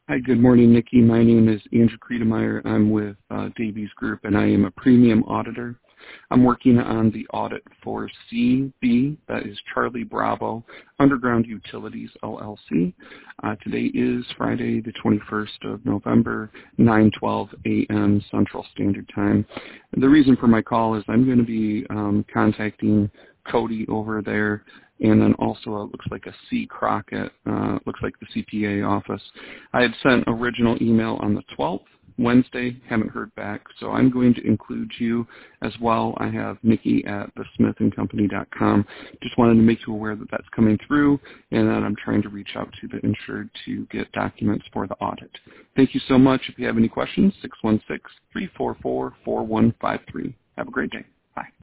Hi, good morning, Nikki. My name is Andrew Kriedemeyer. I'm with Davies Group, and I am a premium auditor. I'm working on the audit for CB, that is Charlie Bravo, Underground Utilities, LLC. Today is Friday, the 21st of November, 9:12 a.m. Central Standard Time. The reason for my call is I'm going to be contacting Cody over there, and then also it looks like a C. Crockett, looks like the CPA office. I had sent original email on the 12th, Wednesday, haven't heard back, so I'm going to include you as well. I have Nikki at thesmithandcompany.com. Just wanted to make you aware that that's coming through and that I'm trying to reach out to the insured to get documents for the audit. Thank you so much. If you have any questions, 616-344-4153. Have a great day. Bye.